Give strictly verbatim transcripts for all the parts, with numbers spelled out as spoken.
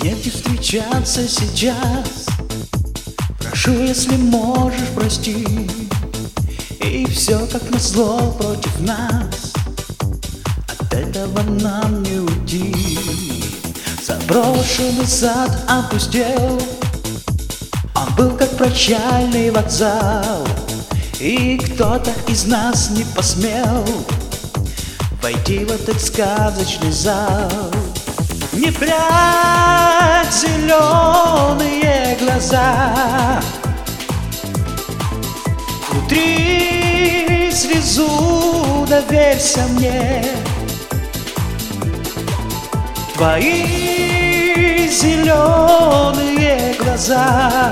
негде встречаться сейчас. Прошу, если можешь, прости. И все как назло против нас. От этого нам не уйти. Заброшенный сад опустел. Он был как прощальный вокзал. И кто-то из нас не посмел войти в этот сказочный зал. Не прячь зеленые глаза, утри слезу, доверься мне. Твои зеленые глаза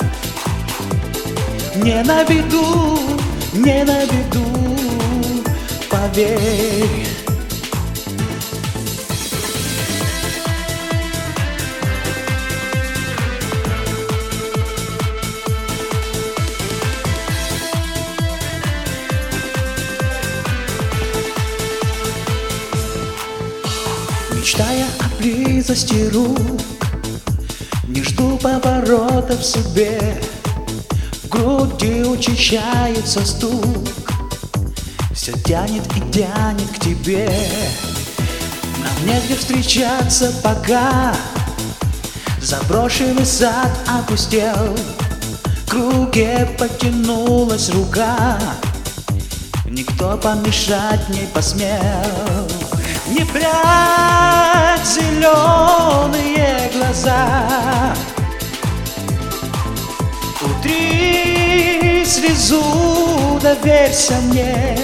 не на беду, не на беду, поверь. Мечтая о близости рук, не жду поворота в судьбе. В груди учащается стук, все тянет и тянет к тебе. Нам негде встречаться пока. Заброшенный сад опустел, к руке потянулась рука. Никто помешать не посмел. Не прячь зеленые глаза, утри слезу, доверься мне.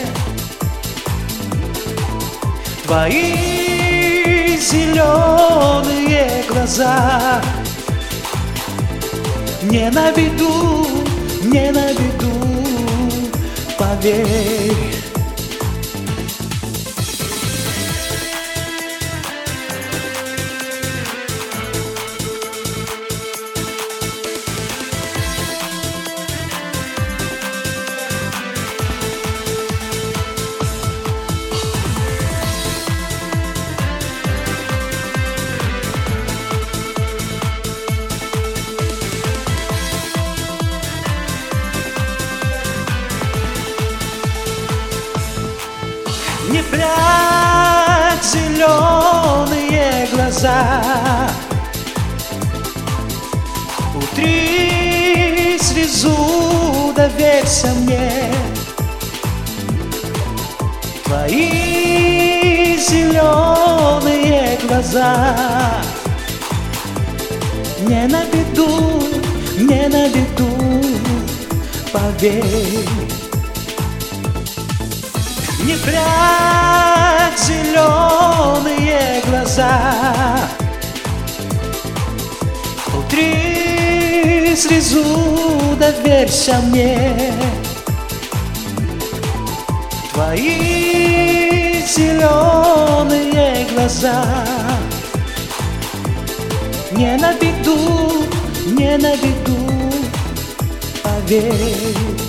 Твои зеленые глаза не на беду, не на беду, поверь. Не прячь зеленые глаза, утри слезу, доверься мне. Твои зеленые глаза не на беду, не на беду, поверь. Не прячь зеленые глаза, утри слезу, доверься мне. Твои зеленые глаза не на беду, не на беду, поверь.